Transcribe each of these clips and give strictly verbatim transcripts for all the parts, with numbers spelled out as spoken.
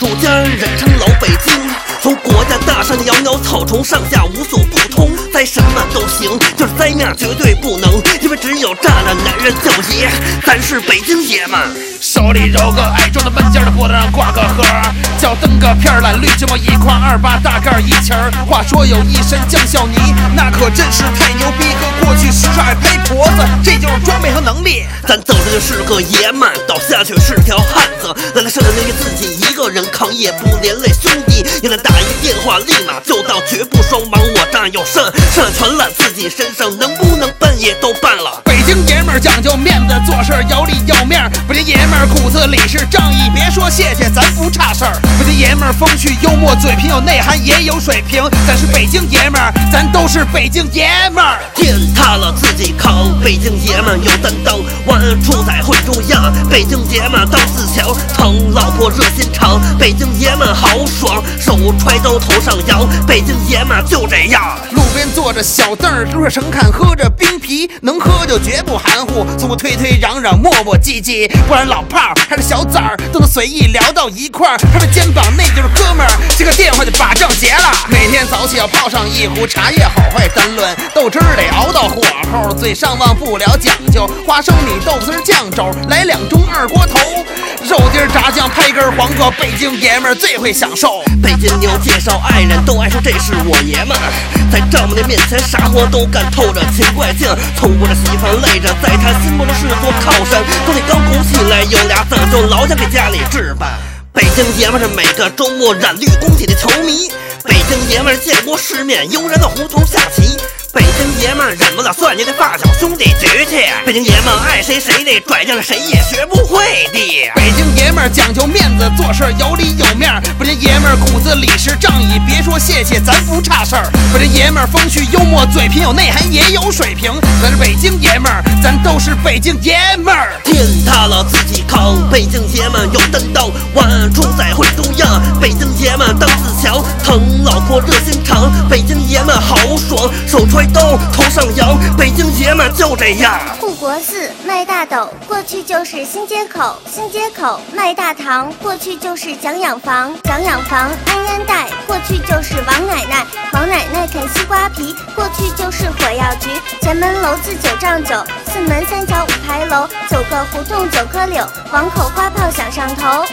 住家人称老北京，从国家大山的袅袅草丛上下无所不通，栽什么都行，就是栽面绝对不能，因为只有炸了男人叫爷，咱是北京爷们。 手里揉个矮壮的闷劲儿的脖子上挂个盒，脚蹬个片儿蓝绿这么一块二八大盖一旗儿。话说有一身将校泥，那可真是太牛逼，和过去时尚爱拍脖子，这就是装备和能力。 咱走着就是个爷们，倒下去是条汉子，来来上来留给自己一个人扛，也不连累兄弟。有人打一电话，立马就到，绝不双忙。我但有肾，肾全揽自己身上，能不能办也都办了。 北京爷们儿讲究面子，做事有理有面儿。北京爷们儿骨子里是仗义，别说谢谢，咱不差事儿。北京爷们儿风趣幽默，嘴贫有内涵，也有水平。咱是北京爷们儿，咱都是北京爷们儿。 天塌了自己扛，北京爷们有担当，玩出彩会猪样。北京爷们刀自强，疼老婆热心肠。北京爷们豪爽，手揣兜头上扬。北京爷们就这样。 路边坐着小凳儿，如着神看喝着冰啤，能喝就绝不含糊，从不推推嚷嚷磨磨唧唧，不然老炮儿还是小崽儿都能随意聊到一块儿。他的肩膀那就是哥们儿，这个电话就把账结了。每天早起要泡上一壶茶叶，好坏单论，豆汁儿得熬到火候，嘴上忘不了讲究，花生米豆丝酱肘，来两盅二锅头，肉丁炸酱拍根黄瓜，北京爷们儿最会享受。 北京妞介绍爱人都爱说这是我爷们，在丈母娘面前啥活都干，透着勤快劲，从不让稀饭累着，在他心目中是座靠山，都得刚鼓起来有俩字，就老想给家里置办。北京爷们是每个周末染绿宫体的球迷，北京爷们见过世面，悠然的胡同下棋。北京爷们忍不了算计，跟发小兄弟局去。北京爷们爱谁谁的，拽将谁也学不会的。 北京爷们讲究面子，做事有理有面。北京爷们骨子里是仗义，别说谢谢，咱不差事儿。北京爷们风趣幽默，嘴贫有内涵，也有水平。咱是北京爷们儿，咱都是北京爷们儿。 天塌了自己扛，北京爷们有担当，玩出彩会猪样。北京爷们当自强，疼老婆热心肠。北京爷们豪爽，手揣兜头上扬。北京爷们就这样。 护国寺卖大斗，过去就是新街口；新街口卖大堂，过去就是蒋养房；蒋养房安烟袋，过去就是王奶奶；王奶奶啃西瓜皮，过去就是火药局。前门楼字九丈九，四门三角五牌楼，九个胡同九棵柳，王口花炮响上头。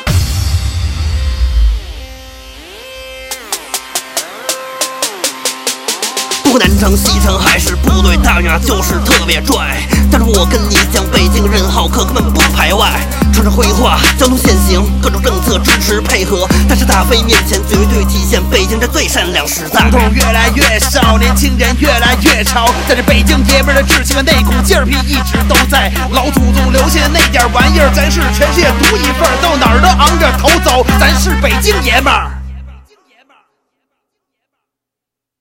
不管南城西城还是部队大院，就是特别拽。但是我跟你讲，北京人好客，根本不排外。城市规划、交通限行，各种政策支持配合，但是大非面前绝对体现北京这最善良实在。 胡同越来越少，年轻人越来越潮，但是北京爷们的志气和那股劲儿皮一直都在。老祖宗留下的那点玩意儿，咱是全世界独一份，到哪儿都昂着头走，咱是北京爷们儿。